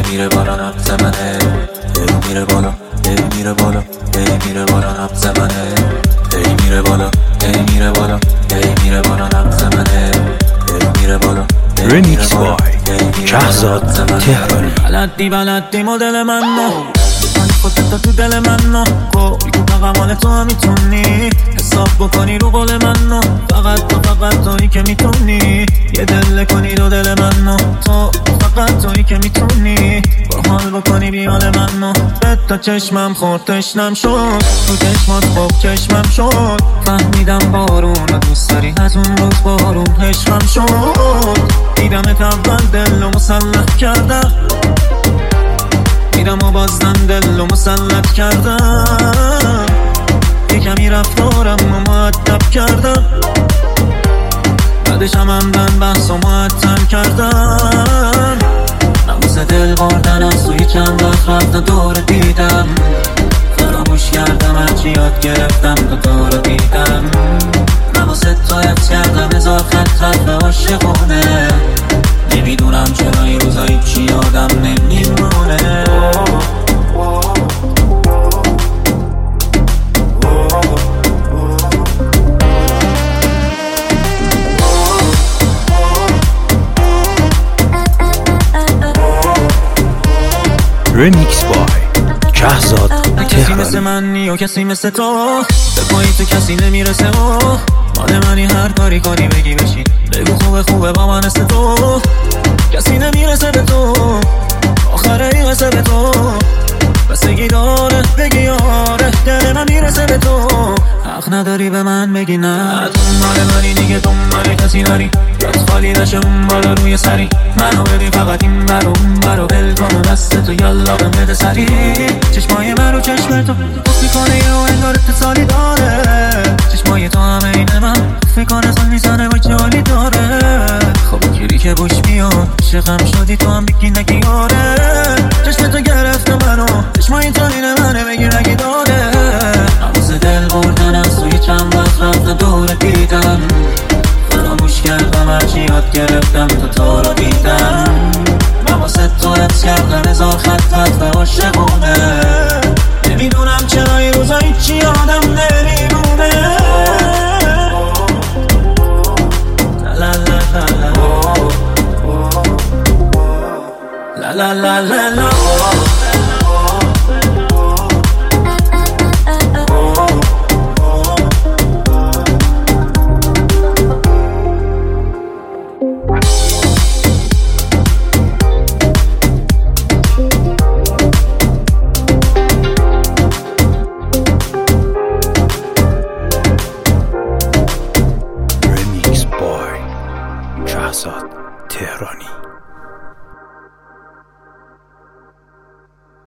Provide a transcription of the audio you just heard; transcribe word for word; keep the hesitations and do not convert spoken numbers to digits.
هی میره بالا نبض منه، هی میره بالا هی میره بالا هی میره بالا نبض منه، هی میره بالا هی میره بالا هی میره بالا نبض منه، هی میره بالا. رمیکس بای شهزاد تهرانی. بلدی بلدی مدل من نو من خودت تو دل من نو کلی تو فقط تو هم میتونی حساب بکنی رو قول من نو، فقط تو فقط تویی که میتونی یه دل کنی دو دل من نو، تو فقط تویی که میتونی با حال بکنی بیال من نو. تا چشمم خورد تشنم شد تو چشمات خوب چشمم شد، فهمیدم بارون رو دوست داری از اون روز بارون عشقم شد. دیدمت اول دل رو مسلح کردم، میرم و بازدن دل رو مسلط کردم، یه کمی رفتارم رو معدب کردم، بعدش هم همدن بحث و معطل کردم. نموز دل بردن از توی چند وقت رفتن دور دیدم، فراموش کردم هرچی یاد گرفتم تا دور دیدم. نموز تایت کردم هزار خط خط به عاشقونه، نمیدونم چرا این روزایی چی یادم نمیمونه. رمیکس بای شهزاد کسی مثل منی و کسی مثل تو، به پایی تو کسی نمیرسه و مال منی هر کاری کاری بگی بشین بگو خوبه خوبه با من مثل تو، کسی نمیرسه به تو آخره این قصه به تو، بسگی داره بگی آره دل من میرسه به تو، حق نداری به من بگی نه تو مال منی دیگه دنبال کسی نری، جات خالی نشه اون بالا روی سری، منو ببین فقط این برو اون برو بل کن و دست تو یالا بهم بده سری، چشمای من رو چشم تو خوف میکنه و انگار اتصالی داره، چشمای تو همه اینه من خوف میکنه سال میزنه و جالی داره، خب گیری که بوش میاد عشقم شدی تو هم بگی نگی آره، چشم تو گرفته منو چشمای تو اینه منه بگیر نگی داره. نموز دل بردن از توی چند وقت رفتن دور دیدم، فراموش کردم هرچی یاد گرفتم تا تو رو دیدم. من واسه تو حفظ کردم هزار خط خط به عاشقونه، نمیدونم چرا این روزا هیچی یادم نمیمونه. لا لا لا لا لا لا لا لا لا